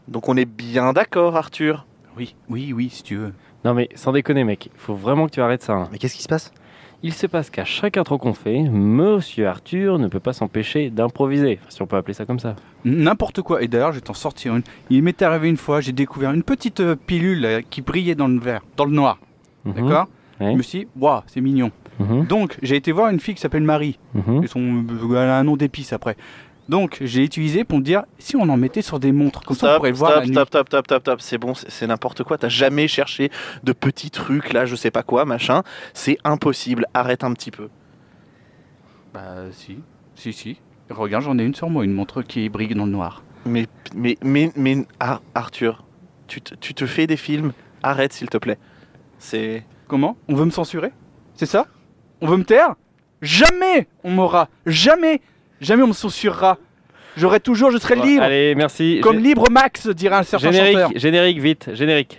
Donc on est bien d'accord, Arthur. Oui, si tu veux. Non mais sans déconner mec, faut vraiment que tu arrêtes ça. Mais qu'est-ce qui se passe ? Il se passe qu'à chaque intro qu'on fait, Monsieur Arthur ne peut pas s'empêcher d'improviser, enfin, si on peut appeler ça comme ça. N'importe quoi. Et d'ailleurs, je vais t'en sortir une. Il m'est arrivé une fois, j'ai découvert une petite pilule qui brillait dans le noir. D'accord ? Ouais. Je me suis dit, waouh, c'est mignon. Donc, j'ai été voir une fille qui s'appelle Marie. Et elle a un nom d'épice après. Donc, j'ai utilisé pour me dire, si on en mettait sur des montres, comme ça on pourrait le voir la nuit. Stop, c'est bon, c'est n'importe quoi. T'as jamais cherché de petits trucs, là, je sais pas quoi, machin. C'est impossible, arrête un petit peu. Bah, si. Regarde, j'en ai une sur moi, une montre qui brille dans le noir. Mais Arthur, tu te fais des films, arrête s'il te plaît. C'est... Comment ? On veut me censurer ? C'est ça ? On veut me taire ? Jamais on m'aura, jamais on me censurera. Je serai libre. Allez, merci. Comme libre Max, dirait un certain chanteur. Générique, vite, générique.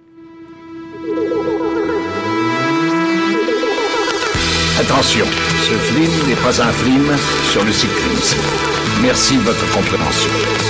Attention, ce film n'est pas un film sur le cyclisme. Merci de votre compréhension.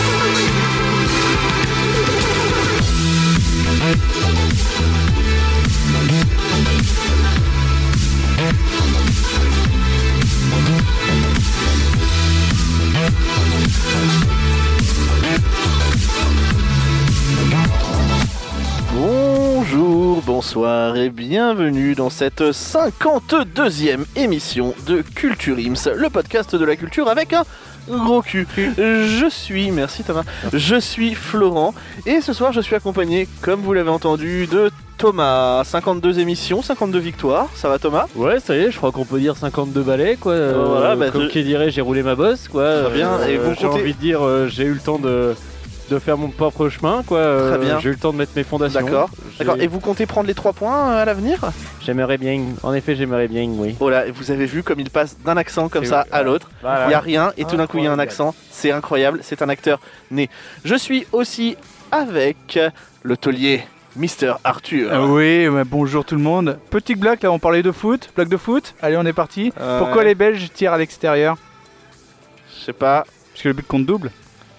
Bonjour, bonsoir et bienvenue dans cette 52e émission de Culture Ims, le podcast de la culture avec un gros cul. Merci Thomas, je suis Florent et ce soir je suis accompagné, comme vous l'avez entendu, de Thomas. 52 émissions, 52 victoires, ça va Thomas ? Ouais, ça y est, je crois qu'on peut dire 52 balais, quoi. Voilà, comme qui dirait, j'ai roulé ma bosse, quoi. Très bien, et vous j'ai comptez... envie de dire, j'ai eu le temps de faire mon propre chemin, quoi. Très bien. J'ai eu le temps de mettre mes fondations. D'accord. Et vous comptez prendre les 3 points à l'avenir ? J'aimerais bien, en effet, oui. Voilà, vous avez vu comme il passe d'un accent comme ça à l'autre. Voilà. Il n'y a rien et tout d'un coup il y a un accent. C'est incroyable, c'est un acteur né. Je suis aussi avec le taulier Mister Arthur. Oui, bonjour tout le monde. Petite blague, là on parlait de foot. Blague de foot. Allez, on est parti. Pourquoi les Belges tirent à l'extérieur ? Je sais pas. Parce que le but compte double.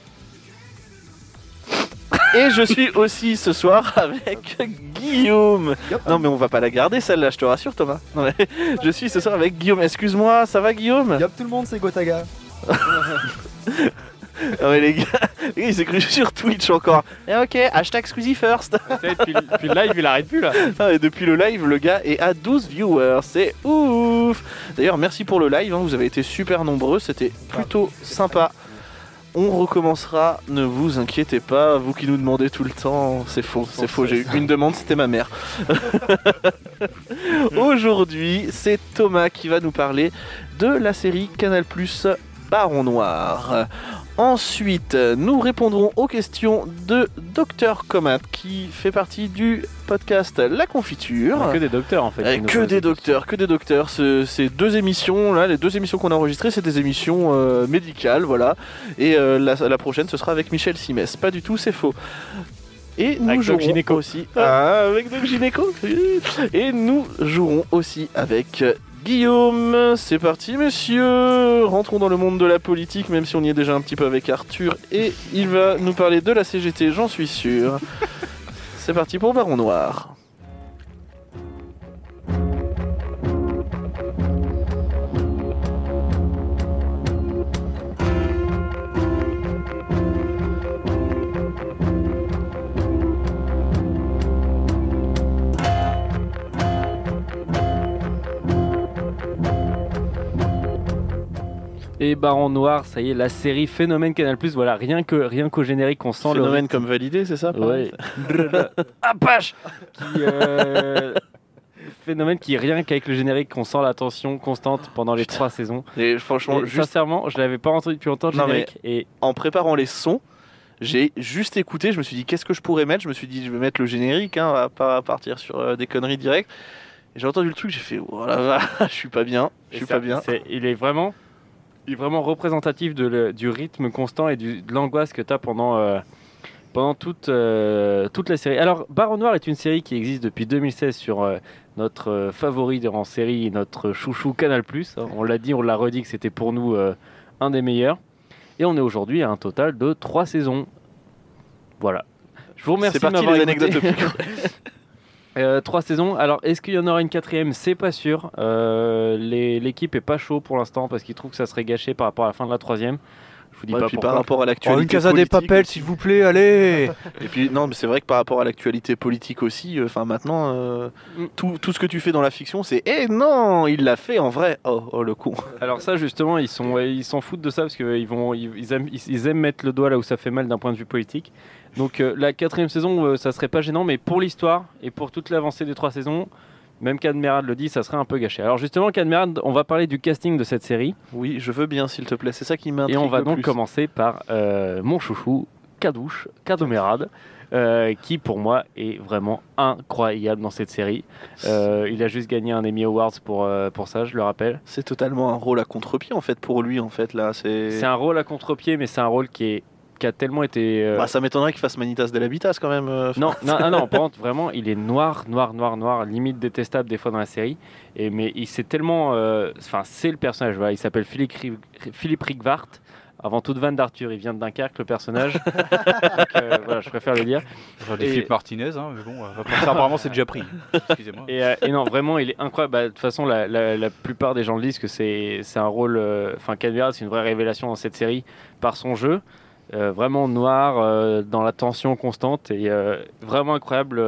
Et je suis aussi ce soir avec Guillaume. Non mais on va pas la garder celle-là, je te rassure Thomas. Non, mais je suis ce soir avec Guillaume. Excuse-moi, ça va Guillaume ? Yop tout le monde, c'est Gotaga. Non mais les gars, il s'est cru sur Twitch encore. Et ok, hashtag Squeezie first. Depuis le live, il arrête plus là. Ah, et depuis le live, le gars est à 12 viewers, c'est ouf. D'ailleurs, merci pour le live, vous avez été super nombreux, c'était plutôt sympa. On recommencera, ne vous inquiétez pas, vous qui nous demandez tout le temps, c'est faux, j'ai eu une demande, c'était ma mère. Aujourd'hui, c'est Thomas qui va nous parler de la série Canal+, Baron Noir. Ensuite, nous répondrons aux questions de Dr Comat qui fait partie du podcast La Confiture. Que des docteurs en fait. Que des docteurs. Ces deux émissions là, les 2 émissions qu'on a enregistrées, c'est des émissions médicales, voilà. Et la prochaine, ce sera avec Michel Simès. Pas du tout, c'est faux. Et nous jouerons Gynéco aussi avec Doc Gynéco. Et nous jouerons aussi avec Guillaume. C'est parti messieurs, rentrons dans le monde de la politique, même si on y est déjà un petit peu avec Arthur, et il va nous parler de la CGT, j'en suis sûr. C'est parti pour Baron Noir. Et Baron Noir, ça y est, la série phénomène Canal+, voilà, rien qu'au générique on sent phénomène comme validé, c'est ça ? Ouais. Apache phénomène qui, rien qu'avec le générique, on sent la tension constante pendant les 3 saisons. Et franchement, sincèrement, je l'avais pas entendu depuis longtemps le générique. Et en préparant les sons, j'ai juste écouté, je me suis dit qu'est-ce que je pourrais mettre ? Je me suis dit je vais mettre le générique, on va pas partir sur des conneries directes. Et j'ai entendu le truc, j'ai fait oh la vache, je suis pas bien. Il est vraiment représentatif du rythme constant et de l'angoisse que tu as pendant toute la série. Alors, Baron Noir est une série qui existe depuis 2016 sur notre favori en série, notre chouchou Canal+. On l'a dit, on l'a redit que c'était pour nous un des meilleurs. Et on est aujourd'hui à un total de 3 saisons. Voilà. Je vous remercie. C'est de parti m'avoir les écouté. anecdotes. 3 saisons. Alors, est-ce qu'il y en aura une 4e? C'est pas sûr. L'équipe est pas chaud pour l'instant parce qu'ils trouvent que ça serait gâché par rapport à la fin de la 3e. Je vous dis pas puis pourquoi. par rapport à l'actualité Une Casa des politique Papel, aussi. s'il vous plaît, allez. Et puis non, mais c'est vrai que par rapport à l'actualité politique aussi, maintenant, tout ce que tu fais dans la fiction, c'est non, il l'a fait en vrai. Oh le con. Alors ça justement, ils s'en foutent de ça parce qu'ils aiment mettre le doigt là où ça fait mal d'un point de vue politique. Donc la 4e saison, ça serait pas gênant, mais pour l'histoire et pour toute l'avancée des 3 saisons, même Cadmerade le dit, ça serait un peu gâché. Alors justement, Cadmerade, on va parler du casting de cette série. Oui, je veux bien, s'il te plaît. C'est ça qui m'intrigue. Et on va le donc plus. commencer par mon chouchou, Cadomerade, qui pour moi est vraiment incroyable dans cette série. Il a juste gagné un Emmy Awards pour ça, je le rappelle. C'est totalement un rôle à contre-pied en fait pour lui en fait là. C'est un rôle à contre-pied, mais c'est un rôle qui a tellement été... ça m'étonnerait qu'il fasse Manitas de l'Habitas quand même. Non, par contre, vraiment, il est noir, limite détestable des fois dans la série. Mais c'est tellement... c'est le personnage, voilà, il s'appelle Philippe Rigvart. Avant toute vanne d'Arthur, il vient de Dunkerque, le personnage. Donc, voilà, je préfère le dire. J'aurais dit Philippe Martinez, mais bon, ça, apparemment c'est déjà pris. Excusez-moi. Et non, vraiment, il est incroyable. De toute façon, la plupart des gens le disent que c'est un rôle... Cadmerade, c'est une vraie révélation dans cette série par son jeu. Vraiment noir, dans la tension constante et vraiment incroyable.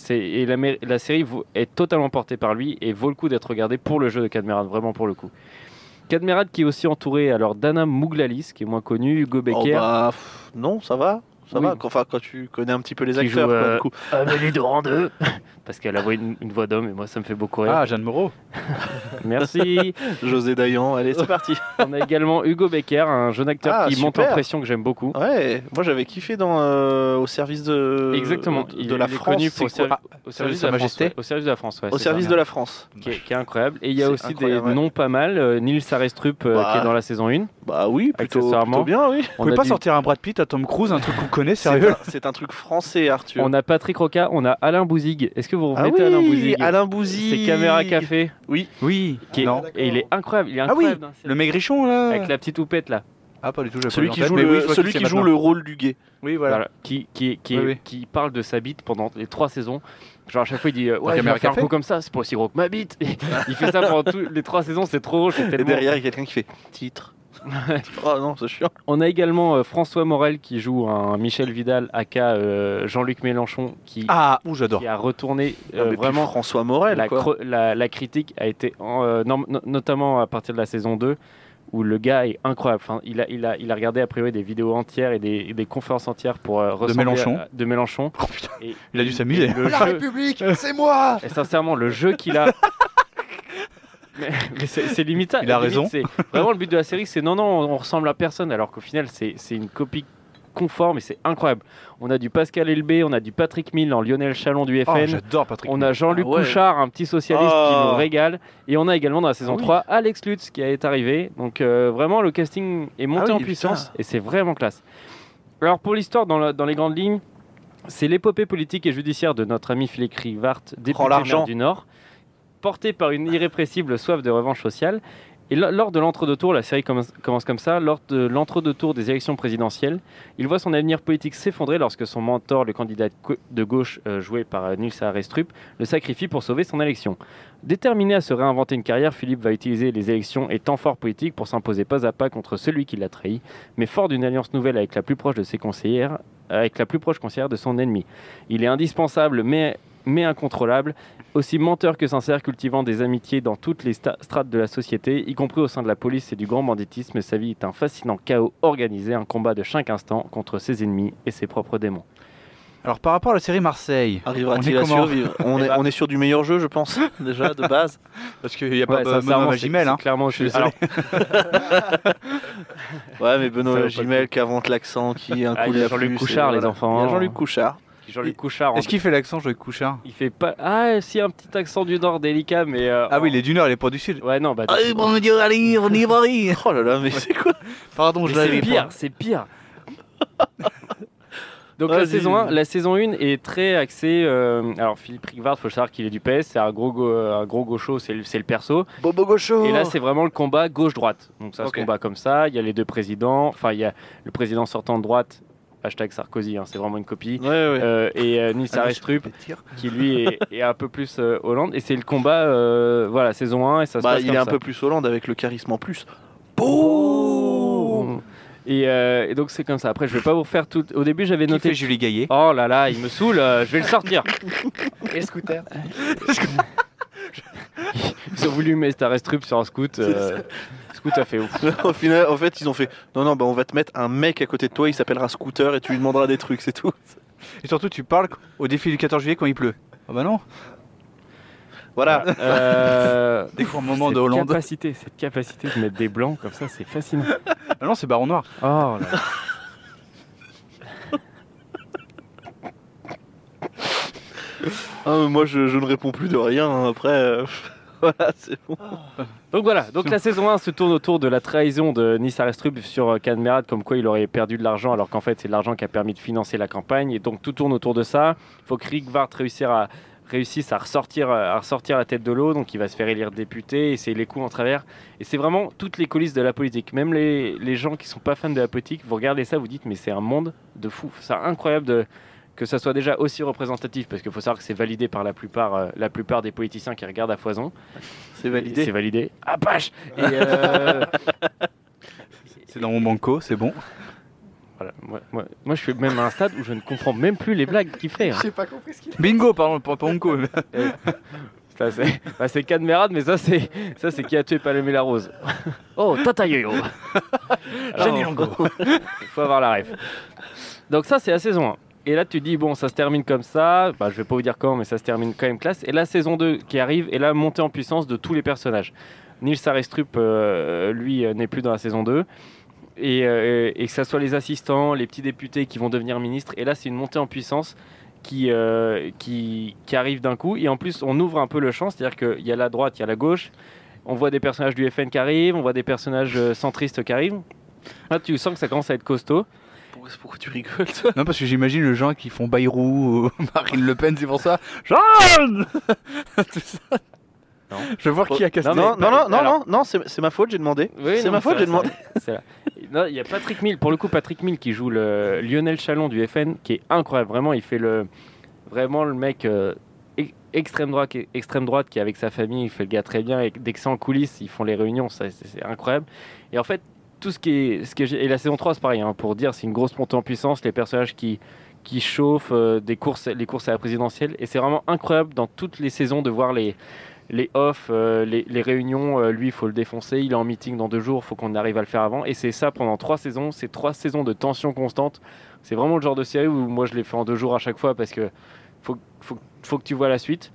La série est totalement portée par lui et vaut le coup d'être regardée pour le jeu de Cadmerade, vraiment pour le coup. Cadmerade qui est aussi entouré alors d'Anna Mouglalis, qui est moins connu, Hugo Becker. Non, ça va. Ça va, quand tu connais un petit peu les acteurs. Joue, quoi, du coup. Amélie Doran 2, parce qu'elle a une voix d'homme et moi ça me fait beaucoup rire. Ah, Jeanne Moreau. Merci. José Dayan, allez, c'est parti. On a également Hugo Becker, un jeune acteur qui monte en super. pression que j'aime beaucoup. Ouais, moi j'avais kiffé dans au service de Exactement. de la il est France. connu pour Au service de la Majesté. Au service de la France, ouais. Au service de la France. Qui est incroyable. Et il y a C'est aussi incroyable, des noms pas mal. Nils Arestrup qui est dans la saison 1. Bah oui, plutôt bien, oui. Vous pouvez pas sortir un Brad Pitt à Tom Cruise, un truc qu'on connaît, sérieux? C'est un truc français, Arthur. On a Patrick Roca, on a Alain Bouzig. Est-ce que vous remettez Alain Bouzig? Alain Bouzig. C'est Caméra Café. Oui. Et il est incroyable. Il est incroyable. Le maigrichon là. Avec la petite houppette là. Ah, pas du tout, celui qui joue le rôle du gay. Oui, voilà. Qui parle de sa bite pendant les 3 saisons. Genre à chaque fois il dit ouais, je vais faire un coup comme ça, c'est pas aussi gros que ma bite. Il fait ça pendant les 3 saisons, c'est trop drôle. Et derrière il y a quelqu'un qui fait titre. Oh non, c'est chiant. On a également François Morel qui joue un Michel Vidal aka Jean-Luc Mélenchon qui j'adore. Qui a retourné vraiment François Morel la critique a été notamment à partir de la saison 2 où le gars est incroyable. Enfin, il a regardé a priori des vidéos entières et des conférences entières pour ressembler de Mélenchon. Oh, putain. Il a dû s'amuser. La République, c'est moi. Et sincèrement, le jeu qu'il a. mais c'est limite ça. Il a raison. C'est vraiment le but de la série, c'est non, on ressemble à personne, alors qu'au final, c'est une copie conforme et c'est incroyable. On a du Pascal Elbé, on a du Patrick Mille en Lionel Chalon du FN. Oh, j'adore Patrick On a Jean-Luc Couchard, un petit socialiste qui nous régale. Et on a également dans la saison 3 Alex Lutz qui est arrivé. Donc vraiment, le casting est monté en puissance et c'est vraiment classe. Alors pour l'histoire, dans les grandes lignes, c'est l'épopée politique et judiciaire de notre ami Philippe Rigvart, député maire du Nord, porté par une irrépressible soif de revanche sociale. Et lors de l'entre-deux-tours, la série commence comme ça, lors de l'entre-deux-tours des élections présidentielles, il voit son avenir politique s'effondrer lorsque son mentor, le candidat de gauche joué par Nils Arestrup, le sacrifie pour sauver son élection. Déterminé à se réinventer une carrière, Philippe va utiliser les élections et temps forts politiques pour s'imposer pas à pas contre celui qui l'a trahi, mais fort d'une alliance nouvelle avec la plus proche de ses conseillères, avec la plus proche conseillère de son ennemi. Il est indispensable, mais incontrôlable, aussi menteur que sincère, cultivant des amitiés dans toutes les strates de la société, y compris au sein de la police et du grand banditisme. Sa vie est un fascinant chaos organisé, un combat de chaque instant contre ses ennemis et ses propres démons. Alors par rapport à la série Marseille, arrivera-t-il à survivre? On est sur du meilleur jeu, je pense, déjà, de base. Parce qu'il n'y a pas Benoît Magimel. Clairement, je suis alors... Ouais, mais Benoît Magimel qui invente l'accent, qui est un coup de Jean-Luc Couchard, les enfants. Il y a Jean-Luc Couchard. Jean-Luc Couchard. Est-ce qu'il fait l'accent, Jean-Luc Couchard? Il fait pas. Ah, si, un petit accent du Nord délicat, mais. Oui, il est du Nord, il est pas du Sud. Ouais, non, bah. Bon Dieu, allez, on y va. Oh là là, mais c'est quoi? Pardon, je l'avais pas. C'est pire. Donc la saison 1 est très axée. Alors Philippe Rigvart, faut savoir qu'il est du PS, c'est un gros gaucho, c'est le perso. Bobo gaucho. Et là c'est vraiment le combat gauche-droite. Donc ça se combat comme ça. Il y a les deux présidents. Enfin il y a le président sortant de droite. #Sarkozy, c'est vraiment une copie. Ouais. Et Nils Arestrup, qui lui est un peu plus Hollande. Et c'est le combat, saison 1. Et ça se passe il comme est un ça. peu plus Hollande avec le charisme en plus. Boum. Et donc c'est comme ça. Après, je vais pas vous faire tout. Au début, j'avais noté. Qui fait Julie Gaillet. Oh là là, il me saoule. Je vais le sortir. Et le scooter. Ils ont voulu mettre Arestrup sur un scoot. Scoot a fait ouf. Au final, en fait, ils ont fait non, on va te mettre un mec à côté de toi, il s'appellera Scooter et tu lui demanderas des trucs, c'est tout. Et surtout, tu parles au défi du 14 juillet quand il pleut. Ah bah non. Voilà. Des grands moments de Hollande. Cette capacité de mettre des blancs comme ça, c'est fascinant. Ah non, c'est Baron Noir. Oh là. Moi, je ne réponds plus de rien. Après, voilà, c'est bon. Donc voilà, la saison 1 se tourne autour de la trahison de Nils Arestrup sur Cadmerade, comme quoi il aurait perdu de l'argent alors qu'en fait c'est de l'argent qui a permis de financer la campagne. Et donc tout tourne autour de ça. Il faut que Rikvart réussisse à ressortir la tête de l'eau, donc il va se faire élire député et c'est les coups en travers. Et c'est vraiment toutes les coulisses de la politique. Même les gens qui sont pas fans de la politique, vous regardez ça, vous dites mais c'est un monde de fou. C'est incroyable que ça soit déjà aussi représentatif, parce qu'il faut savoir que c'est validé par la plupart des politiciens qui regardent à foison. C'est validé. C'est validé. Ah pâche. C'est dans mon banco, c'est bon. Voilà, moi je suis même à un stade où je ne comprends même plus les blagues qu'il fait. J'ai pas compris ce qu'il a. Bingo, pardon, pas banco. C'est Cadmerade, mais ça c'est qui a tué Palomé la Rose. Oh, Tata Yo-Yo. Jenny Longo. Il faut avoir la ref. Donc ça c'est la saison 1. Et là, tu dis, bon, ça se termine comme ça. Je vais pas vous dire comment, mais ça se termine quand même classe. Et la saison 2 qui arrive, et là, montée en puissance de tous les personnages. Nils Arestrup, lui, n'est plus dans la saison 2. Et que ce soit les assistants, les petits députés qui vont devenir ministres. Et là, c'est une montée en puissance qui arrive d'un coup. Et en plus, on ouvre un peu le champ. C'est-à-dire qu'il y a la droite, il y a la gauche. On voit des personnages du FN qui arrivent. On voit des personnages centristes qui arrivent. Là, tu sens que ça commence à être costaud. Pourquoi tu rigoles, toi? Non, parce que j'imagine les gens qui font Bayrou ou Marine Le Pen, c'est pour ça. Jeanne. Tout ça. Non. Je vais voir qui a cassé. Non, c'est ma faute, j'ai demandé. Oui, c'est ma faute, j'ai demandé. Non, il y a Patrick Mill, pour le coup, Patrick Mill qui joue le Lionel Chalon du FN, qui est incroyable. Vraiment, il fait le mec extrême droite qui est avec sa famille, il fait le gars très bien. Et dès que c'est en coulisses, ils font les réunions, c'est incroyable. Et en fait, tout ce qui est et la saison 3 c'est pareil, pour dire c'est une grosse montée en puissance, les personnages qui chauffent, les courses à la présidentielle, et c'est vraiment incroyable dans toutes les saisons de voir les off, les réunions. Lui il faut le défoncer, il est en meeting dans 2 jours, il faut qu'on arrive à le faire avant, et c'est ça pendant 3 saisons, c'est 3 saisons de tension constante. C'est vraiment le genre de série où moi je l'ai fait en 2 jours à chaque fois, parce que faut que tu vois la suite,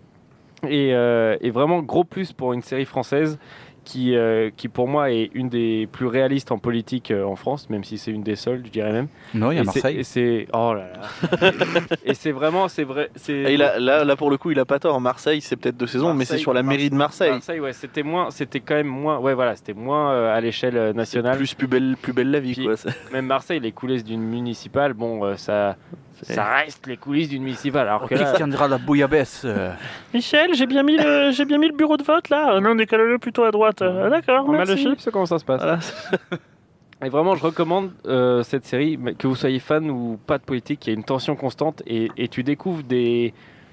et vraiment gros plus pour une série française qui pour moi est une des plus réalistes en politique en France, même si c'est une des seules, je dirais même. Non, il y a Marseille. Oh là là. Et c'est vrai. Et là pour le coup, il a pas tort. Marseille, c'est peut-être 2 saisons, mais c'est sur la mairie de Marseille. Marseille, ouais, c'était quand même moins. Ouais, voilà, c'était moins à l'échelle nationale. Plus belle la vie, Puis, quoi. Même Marseille, les coulisses d'une municipale, bon, ça reste les coulisses d'une municipale. Alors que là, Qui tiendra la bouillabaisse. Michel, j'ai bien mis le bureau de vote là. Non, décale-le plutôt à droite. D'accord, on met le merci. chips, comment ça se passe? Voilà. Et vraiment, je recommande cette série, que vous soyez fan ou pas de politique. Il y a une tension constante et tu découvres des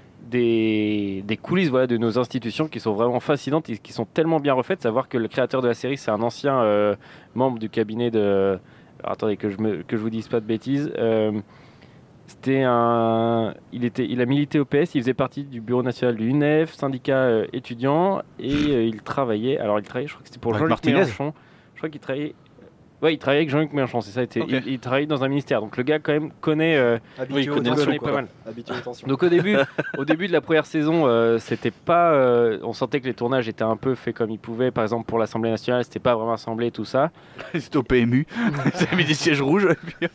coulisses, voilà, de nos institutions qui sont vraiment fascinantes et qui sont tellement bien refaites. Savoir que le créateur de la série, c'est un ancien membre du cabinet de... Alors, attendez que je vous dise pas de bêtises. Il a milité au PS, il faisait partie du bureau national du UNEF, syndicat étudiant, et il travaillait, je crois que c'était pour Jean-Luc Mélenchon. Je crois qu'il travaillait... Ouais, il travaillait avec Jean-Luc Mélenchon, c'est ça. Okay. Il travaillait dans un ministère, donc le gars quand même connaît, il connaît pas mal. Tension. Donc au début de la première saison, c'était pas, on sentait que les tournages étaient un peu faits comme ils pouvaient. Par exemple pour l'Assemblée nationale, c'était pas vraiment assemblé, tout ça. C'était au PMU, ils avaient mis des sièges rouges.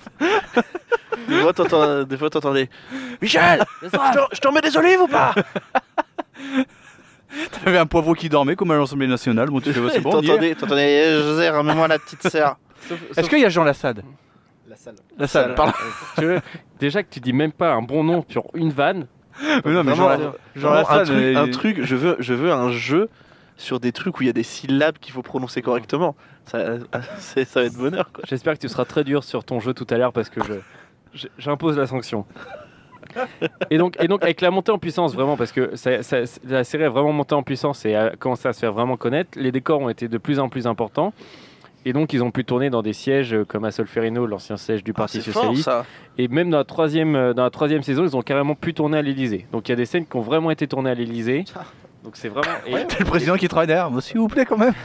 Des fois t'entendais Michel, je t'en mets des olives ou pas? T'avais un poivreau qui dormait comme à l'Assemblée nationale. Bon, tu fais, c'est bon. T'entendais José, ramène-moi la petite sœur. Est-ce qu'il y a Jean Lassalle? La salle, pardon. Déjà que tu dis même pas un bon nom sur une vanne. Non, mais Jean Lassalle, un truc, je veux un jeu sur des trucs où il y a des syllabes qu'il faut prononcer correctement. Ça va être bonheur, quoi. J'espère que tu seras très dur sur ton jeu tout à l'heure parce que J'impose la sanction. Et donc avec la montée en puissance vraiment, parce que la série a vraiment monté en puissance et a commencé à se faire vraiment connaître, les décors ont été de plus en plus importants et donc ils ont pu tourner dans des sièges comme à Solferino, l'ancien siège du Parti Socialiste, fort, ça. Et même dans la troisième saison ils ont carrément pu tourner à l'Elysée, donc il y a des scènes qui ont vraiment été tournées à l'Elysée, donc c'est vraiment... C'est le président qui travaille derrière, s'il vous plaît quand même.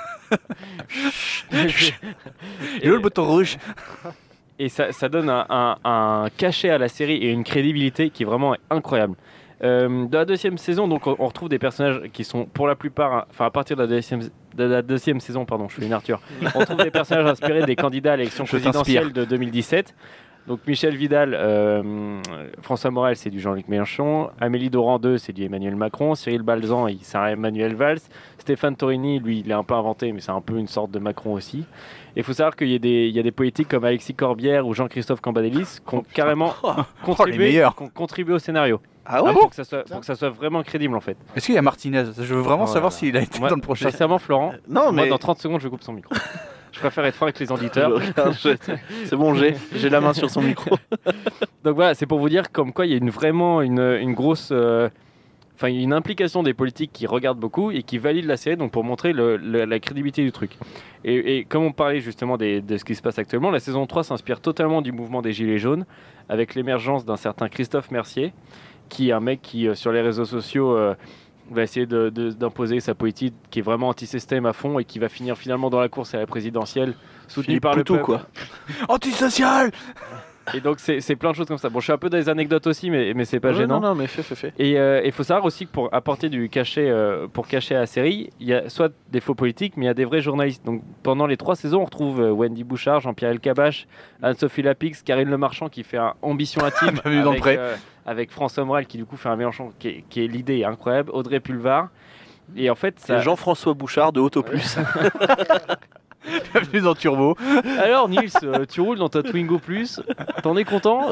Et le bouton rouge. Et ça donne un cachet à la série et une crédibilité qui est vraiment incroyable. Dans la deuxième saison, donc, on retrouve des personnages qui sont pour la plupart, enfin à partir de la deuxième saison, pardon, je fais une Arthur, on trouve des personnages inspirés des candidats à l'élection présidentielle de 2017. Donc Michel Vidal, François Morel, c'est du Jean-Luc Mélenchon. Amélie Doran 2, c'est du Emmanuel Macron. Cyril Balzan, c'est un Emmanuel Valls. Stéphane Torini, lui, il est un peu inventé, mais c'est un peu une sorte de Macron aussi. Et il faut savoir qu'il y a des politiques comme Alexis Corbière ou Jean-Christophe Cambadélis qui ont carrément contribué au scénario. Ah ouais, pour que ça soit vraiment crédible en fait. Est-ce qu'il y a Martinez? Je veux vraiment savoir s'il a été Moi, dans le projet. Sincèrement, Florent, non, mais... moi, dans 30 secondes, je coupe son micro. Je préfère être franc avec les auditeurs. C'est bon, j'ai la main sur son micro. Donc voilà, c'est pour vous dire comme quoi il y a vraiment une grosse... une implication des politiques qui regardent beaucoup et qui valident la série, donc pour montrer la crédibilité du truc. Et comme on parlait justement de ce qui se passe actuellement, la saison 3 s'inspire totalement du mouvement des Gilets jaunes, avec l'émergence d'un certain Christophe Mercier, qui est un mec qui, sur les réseaux sociaux, va essayer d'imposer sa politique qui est vraiment anti-système à fond et qui va finir finalement dans la course à la présidentielle, soutenu par le peuple. Quoi. Antisocial. Et donc c'est plein de choses comme ça. Bon, je suis un peu dans les anecdotes aussi, mais c'est pas gênant. Non, mais fais. Et il faut savoir aussi que pour apporter du cachet, pour cacher la série, il y a soit des faux politiques, mais il y a des vrais journalistes. Donc pendant les 3 saisons, on retrouve Wendy Bouchard, Jean-Pierre Elkabbach, Anne-Sophie Lapix, Karine Le Marchand qui fait un Ambition intime avec François Morel qui du coup fait un Mélenchon qui est l'idée incroyable, Audrey Pulvar. Et en fait, ça... Jean-François Bouchard de Auto Plus. Bienvenue dans Turbo. Alors Nils, tu roules dans ta Twingo Plus, t'en es content?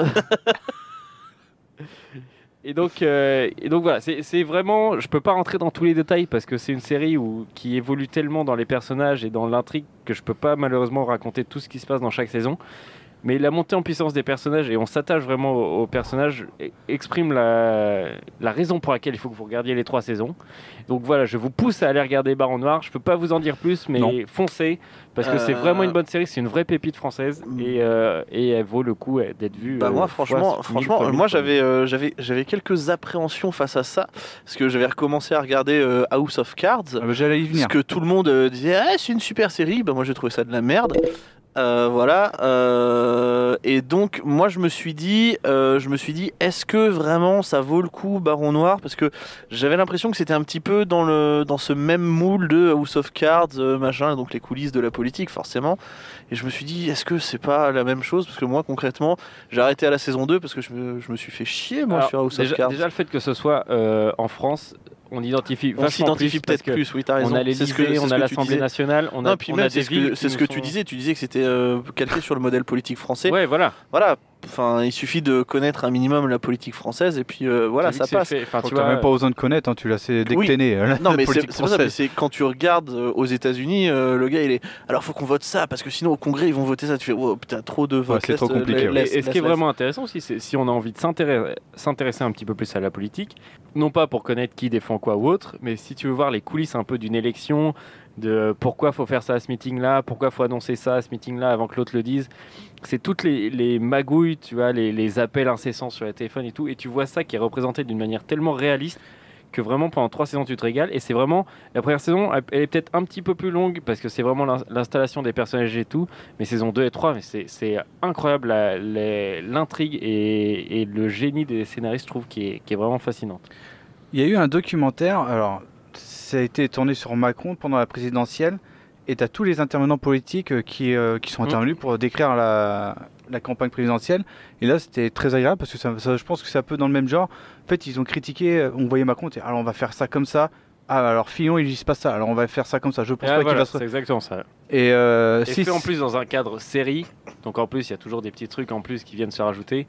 Et donc voilà, c'est vraiment, je peux pas rentrer dans tous les détails parce que c'est une série qui évolue tellement dans les personnages et dans l'intrigue que je peux pas malheureusement raconter tout ce qui se passe dans chaque saison. Mais la montée en puissance des personnages, et on s'attache vraiment aux personnages, exprime la raison pour laquelle il faut que vous regardiez les 3 saisons. Donc voilà, je vous pousse à aller regarder Baron Noir. Je peux pas vous en dire plus, mais foncez, parce que c'est vraiment une bonne série, c'est une vraie pépite française, et elle vaut le coup d'être vue. Moi, franchement, moi j'avais quelques appréhensions face à ça, parce que j'avais recommencé à regarder House of Cards. J'allais y venir. Parce que tout le monde disait c'est une super série. Moi j'ai trouvé ça de la merde. Voilà, et donc moi je me suis dit est-ce que vraiment ça vaut le coup Baron Noir, parce que j'avais l'impression que c'était un petit peu dans ce même moule de House of Cards, machin, donc les coulisses de la politique forcément, et je me suis dit est-ce que c'est pas la même chose, parce que moi concrètement j'ai arrêté à la saison 2 parce que je me suis fait chier moi. Alors, sur House of Cards. Déjà le fait que ce soit en France, on s'identifie peut-être plus, oui, t'as raison. On a l'Élysée, on a l'Assemblée nationale, on a des villes. C'est ce que tu disais que c'était calqué sur le modèle politique français. Ouais, voilà. Enfin, il suffit de connaître un minimum la politique française et puis voilà, ça passe. Tu n'as même pas besoin de connaître, tu l'as dès que t'es né. Non, mais c'est pas ça, mais c'est quand tu regardes aux États-Unis, le gars il est. Alors faut qu'on vote ça parce que sinon au Congrès ils vont voter ça. Tu fais oh putain, trop de votes. C'est trop compliqué. Et ce qui est vraiment intéressant aussi, c'est si on a envie de s'intéresser un petit peu plus à la politique, non pas pour connaître qui défend quoi ou autre, mais si tu veux voir les coulisses un peu d'une élection, de pourquoi faut faire ça à ce meeting-là, pourquoi faut annoncer ça à ce meeting-là avant que l'autre le dise. C'est toutes les magouilles, tu vois, les appels incessants sur les téléphones et tout, et tu vois ça qui est représenté d'une manière tellement réaliste que vraiment pendant 3 saisons tu te régales. Et c'est vraiment, la première saison elle est peut-être un petit peu plus longue parce que c'est vraiment l'installation des personnages et tout, mais saison 2 et 3, mais c'est incroyable l'intrigue et le génie des scénaristes, je trouve, qui est vraiment fascinante. Il y a eu un documentaire, alors ça a été tourné sur Macron pendant la présidentielle, et tu as tous les intervenants politiques qui sont intervenus pour décrire la campagne présidentielle. Et là, c'était très agréable parce que ça, je pense que c'est un peu dans le même genre. En fait, ils ont critiqué, on voyait Macron, alors on va faire ça comme ça. Ah, alors Fillon, il dit pas ça, alors on va faire ça comme ça. Je pense pas qu'il va se... C'est exactement ça. Et fait en plus dans un cadre série, donc en plus, il y a toujours des petits trucs en plus qui viennent se rajouter.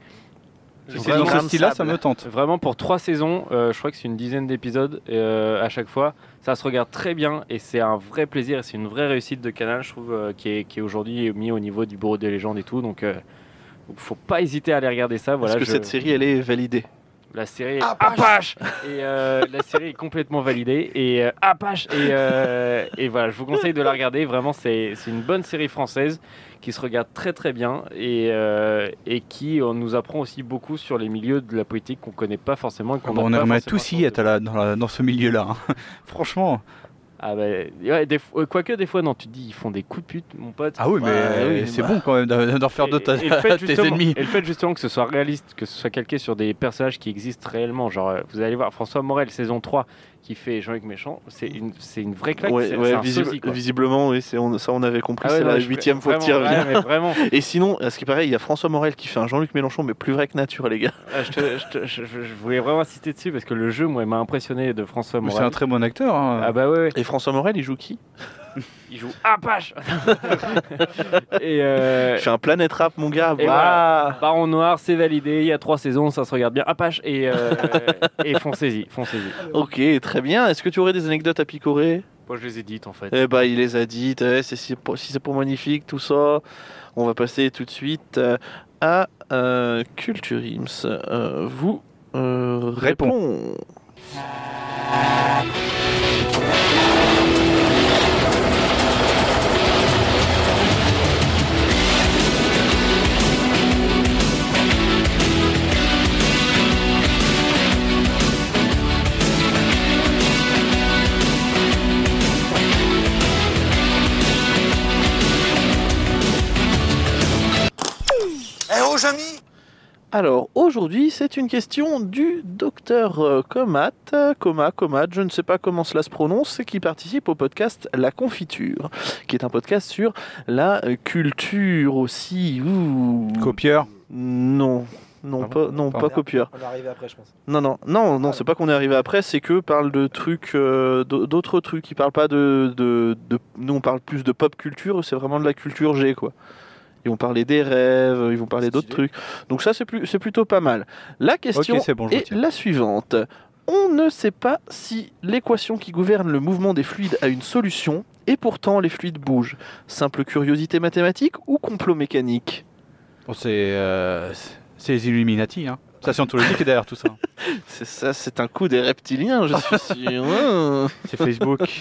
Si c'est dans ce style-là, ça me tente. Vraiment, pour 3 saisons, je crois que c'est une dizaine d'épisodes à chaque fois. Ça se regarde très bien et c'est un vrai plaisir et c'est une vraie réussite de Canal, je trouve, qui est aujourd'hui mis au niveau du Bureau des légendes et tout. Donc Faut pas hésiter à aller regarder ça. Voilà, Parce que cette série, elle est validée. La série est Apache et la série est complètement validée et Apache et voilà, je vous conseille de la regarder. Vraiment, c'est une bonne série française qui se regarde très très bien et qui nous apprend aussi beaucoup sur les milieux de la politique qu'on connaît pas forcément. Et qu'on on n'a pas aimerait forcément tous y être dans ce milieu-là. Hein. Franchement. Ah bah, ouais, quoique des fois non, tu te dis ils font des coups de pute, mon pote. Ah oui, mais c'est bon quand même d'en faire d'autres à tes ennemis. Et le fait justement que ce soit réaliste, que ce soit calqué sur des personnages qui existent réellement, genre vous allez voir François Morel saison 3 qui fait Jean-Luc Méchant, c'est une vraie claque. Ouais, c'est un sosie, visiblement, oui, ça on avait compris, c'est non, la 8e fois que tu y reviens. Mais vraiment. Et sinon, à ce qui paraît, il y a François Morel qui fait un Jean-Luc Mélenchon, mais plus vrai que nature, les gars. Je voulais vraiment insister dessus parce que le jeu, moi, m'a impressionné de François Morel. C'est un très bon acteur. Hein. Ah bah ouais. Et François Morel, il joue qui ? Il joue Apache. Et il fait un Planète Rap, mon gars. Et voilà. Baron Noir, c'est validé. Il y a 3 saisons, ça se regarde bien. Apache et foncez-y. Ok, très bien. Est-ce que tu aurais des anecdotes à picorer ? Moi, je les ai dites en fait. Eh bah, il les a dites. Si c'est pour magnifique, tout ça. On va passer tout de suite à Culture Ims. Vous répond. Alors, aujourd'hui, c'est une question du docteur Comat, je ne sais pas comment cela se prononce, qui participe au podcast La Confiture, qui est un podcast sur la culture aussi. Copieur ? Non, pas copieur. On est arrivé après, je pense. Non, c'est pas qu'on est arrivé après, c'est que parle de trucs, d'autres trucs. Ils parlent pas de. Nous, on parle plus de pop culture, c'est vraiment de la culture G, quoi. Ils vont parler des rêves, ils vont parler d'autres trucs. Donc ça, c'est plutôt pas mal. La question est la suivante. On ne sait pas si l'équation qui gouverne le mouvement des fluides a une solution, et pourtant les fluides bougent. Simple curiosité mathématique ou complot mécanique ? C'est les Illuminati, hein. C'est la scientologie qui est derrière tout ça. C'est ça, c'est un coup des reptiliens, je suis sûr. C'est Facebook.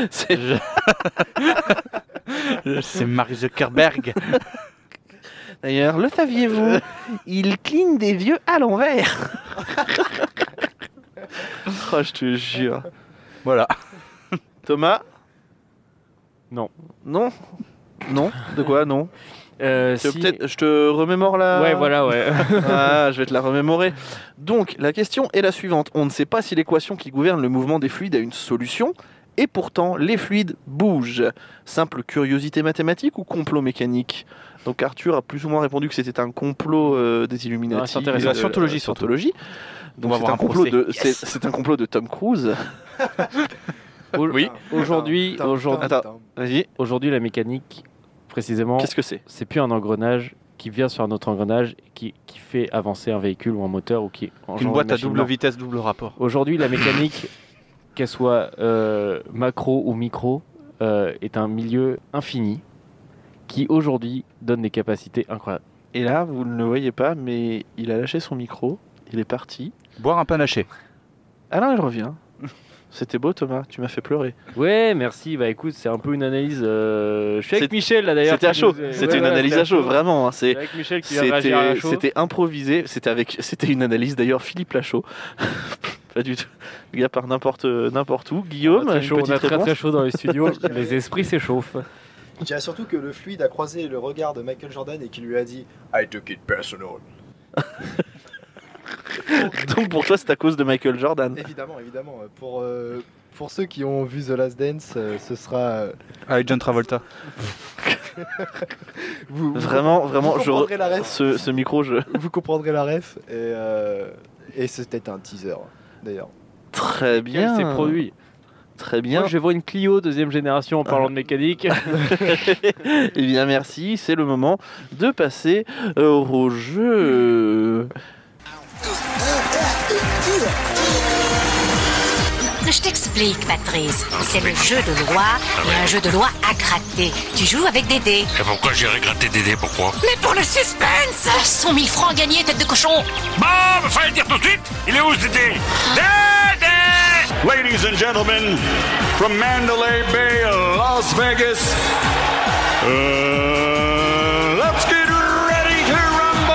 C'est Mark Zuckerberg. D'ailleurs, le saviez-vous ? Il cligne des vieux à l'envers. Oh, je te jure. Voilà. Thomas ? Non. Non ? De quoi ? Non. Si... Peut-être, je te remémore la... Ouais, voilà, ouais. Ah, je vais te la remémorer. Donc, la question est la suivante. On ne sait pas si l'équation qui gouverne le mouvement des fluides a une solution, et pourtant, les fluides bougent. Simple curiosité mathématique ou complot mécanique ? Donc, Arthur a plus ou moins répondu que c'était un complot des Illuminati. Non, la scientologie, Donc, c'est un complot de Tom Cruise. Oui. Aujourd'hui, Attends, vas-y. Aujourd'hui, la mécanique... Précisément, qu'est-ce que c'est ? C'est plus un engrenage qui vient sur un autre engrenage qui fait avancer un véhicule ou un moteur ou qui une boîte à double vitesse, double rapport. Aujourd'hui, la mécanique, qu'elle soit macro ou micro, est un milieu infini qui aujourd'hui donne des capacités incroyables. Et là, vous ne le voyez pas, mais il a lâché son micro, il est parti. Boire un panaché. Ah non, il revient. C'était beau, Thomas, tu m'as fait pleurer. Ouais, merci. Bah écoute, c'est un peu une analyse. Je suis avec Michel là d'ailleurs. C'était à chaud. C'était une analyse à chaud, vraiment. Hein. C'est avec Michel qui vient réagir à chaud. C'était improvisé. C'était une analyse d'ailleurs Philippe Lachaud. Pas du tout. Le gars part n'importe où. Guillaume, on a très chaud dans les studios. Les esprits s'échauffent. Je dirais surtout que le fluide a croisé le regard de Michael Jordan et qui lui a dit I took it personal. Donc pour toi, c'est à cause de Michael Jordan. Évidemment. Pour ceux qui ont vu The Last Dance, ce sera... Avec John Travolta. Vraiment, vous comprendrez la ref. Ce micro, vous comprendrez la ref. Et c'était un teaser, d'ailleurs. Très bien. C'est produit. Très bien. Moi, je vois une Clio deuxième génération en parlant de mécanique. Eh bien, merci. C'est le moment de passer au jeu. que je t'explique, Patrice. C'est le jeu de loi et un jeu de loi à gratter. Tu joues avec des dés. Et pourquoi j'irais gratter des dés, pourquoi? Mais pour le suspense 100 000 francs gagnés, tête de cochon. Bon, fallait le dire tout de suite. Il est où ce dé? Dé! Ladies and gentlemen, from Mandalay Bay, Las Vegas, let's get ready to rumble!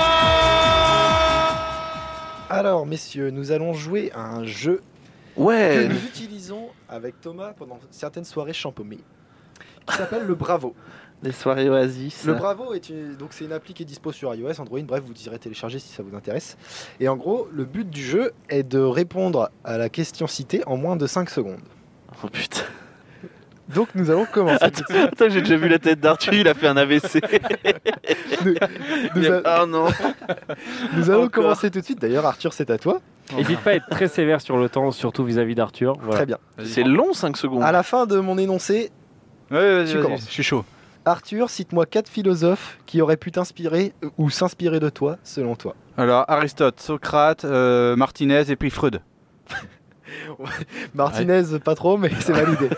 Alors, messieurs, nous allons jouer à un jeu que Ouais. nous utilisons avec Thomas pendant certaines soirées champaumées, qui s'appelle le Bravo. Les soirées oasis. Le Bravo donc c'est une appli qui est dispo sur iOS, Android, bref, vous irez télécharger si ça vous intéresse. Et en gros, le but du jeu est de répondre à la question citée en moins de 5 secondes. Oh putain. Donc nous allons commencer. Attends, j'ai déjà vu la tête d'Arthur, il a fait un AVC. Ah non. Nous allons Encore. commencer tout de suite. D'ailleurs, Arthur, c'est à toi. N'hésite pas à être très sévère sur le temps, surtout vis-à-vis d'Arthur. Voilà. Très bien. C'est long 5 secondes. À la fin de mon énoncé, Ouais, Tu commences. je suis chaud. Arthur, cite-moi 4 philosophes qui auraient pu t'inspirer ou s'inspirer de toi, selon toi. Alors, Aristote, Socrate, Martinez et puis Freud. Martinez, pas trop, mais c'est validé.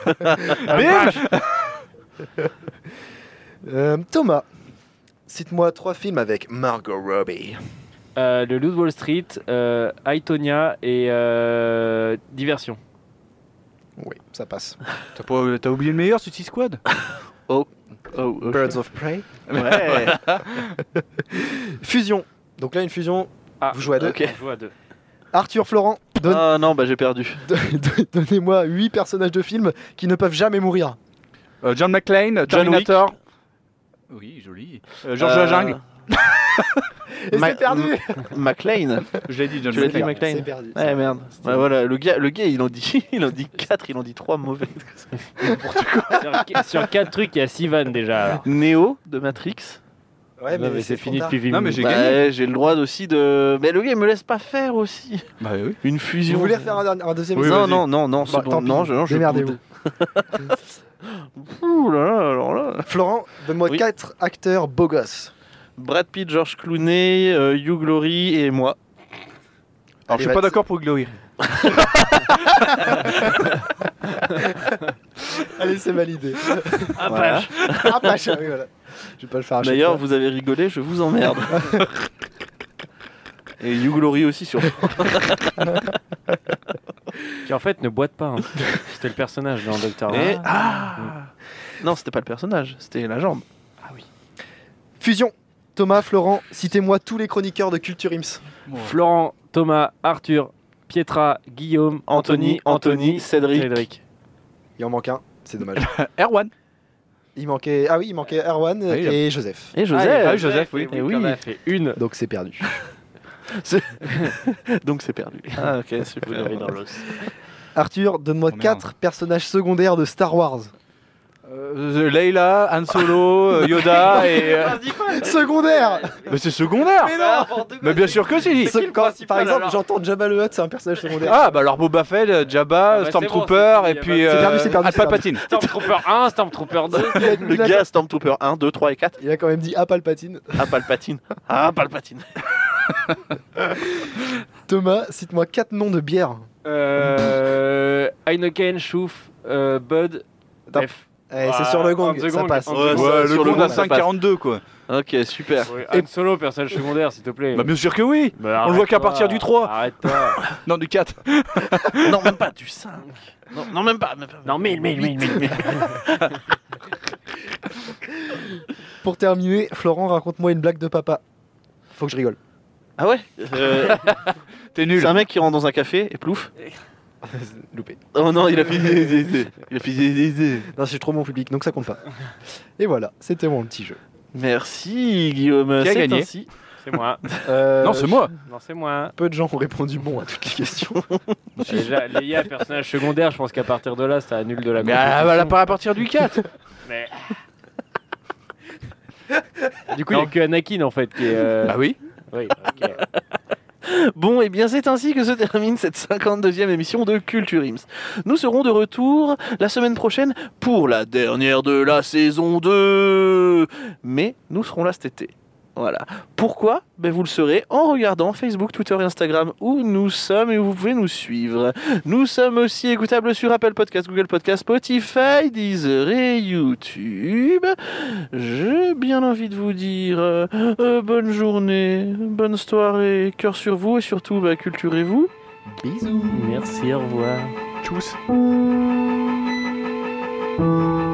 Bim Thomas, cite-moi 3 films avec Margot Robbie. Le Loup de Wall Street, Aitonia et Diversion. Oui, ça passe. T'as oublié le meilleur, Suicide Squad? Oh, Birds of Prey. Ouais. Fusion. Donc là, une fusion, Ah, vous jouez à 2. ok. On joue à 2. Arthur, Florent, Ah non, bah j'ai perdu. donnez-moi 8 personnages de films qui ne peuvent jamais mourir. John McClane, John Wick. Terminator. Oui, joli. Georges de la Jungle. Et Ma- c'est perdu. McLean. Je l'ai dit, John Tu l'as dit, McClane. McLean. C'est perdu. Ouais, merde. Ouais, voilà, le gars, il en dit 4, il en dit 3 mauvais. Sur 4 trucs, il y a 6 vannes déjà. Alors. Neo de Matrix. Ouais, Non, mais c'est trop fini tard. depuis 8 Non, mais minutes. j'ai gagné. Bah, j'ai le droit aussi de. Mais le gars, il me laisse pas faire aussi. Bah oui. Une fusion. Vous voulez refaire un deuxième Oui, Non, vas-y. non, c'est Bah, bon. tant pis. Non, je Démerdez-vous. boude. Ouh là là, alors là. Florent, donne-moi Oui. 4 acteurs beaux gosses. Brad Pitt, George Clooney, Hugh Glory et moi. Alors, je suis Allez, pas vas-y. d'accord pour Glory. Allez, c'est validé. Ah, Voilà. vache. Ah, pas cher, oui, voilà. Je vais pas le faire à chaque D'ailleurs, fois. vous avez rigolé, je vous emmerde. Et Hugh Glory aussi, surtout. Qui en fait ne boite pas. Hein. C'était le personnage dans Doctor Et... Who. Ah Non, c'était pas le personnage, c'était la jambe. Fusion. Thomas, Florent, citez-moi tous les chroniqueurs de Culture Ims. Florent, Thomas, Arthur, Pietra, Guillaume, Anthony, Cédric. Cédric. Il en manque un, c'est dommage. Erwan. Il manquait Erwan Oui, et Joseph. Et Joseph. Ah oui, Joseph, oui. Eh oui. On a fait une. Donc c'est perdu. Donc c'est perdu. Ah ok, Vous super. l'avez dans l'os. Arthur, donne-moi Oh, merde. 4 personnages secondaires de Star Wars. Leila, Han Solo, Yoda et. Secondaire. Mais c'est secondaire. Mais bien sûr que si. Par exemple, j'entends Jabba le Hutt, c'est un personnage secondaire. Ah bah alors Boba Fett, Jabba, Ah bah, Stormtrooper c'est et bon, puis c'est perdu, c'est perdu, c'est perdu. Palpatine. Stormtrooper 1, Stormtrooper 2. Le gars Stormtrooper 1, 2, 3 et 4. Il a quand même dit à Palpatine. Ah Palpatine. Ah Palpatine. Thomas, cite-moi 4 noms de bières. Heineken, Chouf, Bud, Attends. F. C'est sur le gong, on the ça gong, passe. on the Ouais, gong. ça, Ouais, sur le le compte à gong, ça passe. 5,42 quoi. Ok, super. Ouais, Han Solo, personnage secondaire, s'il te plaît. Bah bien sûr que oui. Bah, on le voit qu'à arrête-toi. partir du 3. Arrête-toi. Non, du 4. Non, même pas du 5. Non, même pas. Non, mais. Pour terminer, Florent, raconte-moi une blague de papa. Faut que je rigole. Ah ouais T'es nul. C'est un mec qui rentre dans un café et plouf. Loupé. Oh non, il a fait. Il a fait. Non, c'est trop mon public, donc ça compte pas. Et voilà, c'était mon petit jeu. Merci Guillaume. Qui a C'est gagné ainsi. C'est moi. Non, c'est moi. Non, c'est moi. Peu de gens ont répondu bon à toutes les questions. Déjà, Leia, personnage secondaire, je pense qu'à partir de là, ça annule de la Mais compétition. voilà, pas à partir du 4. Mais... Du coup, il n'y a que Anakin en fait qui est. Bah oui. Oui, ok. Bon, et bien c'est ainsi que se termine cette 52e émission de Culture Ims. Nous serons de retour la semaine prochaine pour la dernière de la saison 2. Mais nous serons là cet été. Voilà. Pourquoi ? Vous le saurez en regardant Facebook, Twitter et Instagram où nous sommes et où vous pouvez nous suivre. Nous sommes aussi écoutables sur Apple Podcast, Google Podcast, Spotify, Deezer et YouTube. J'ai bien envie de vous dire bonne journée, bonne soirée, cœur sur vous et surtout culturez-vous. Bisous. Merci, au revoir. Tchuss.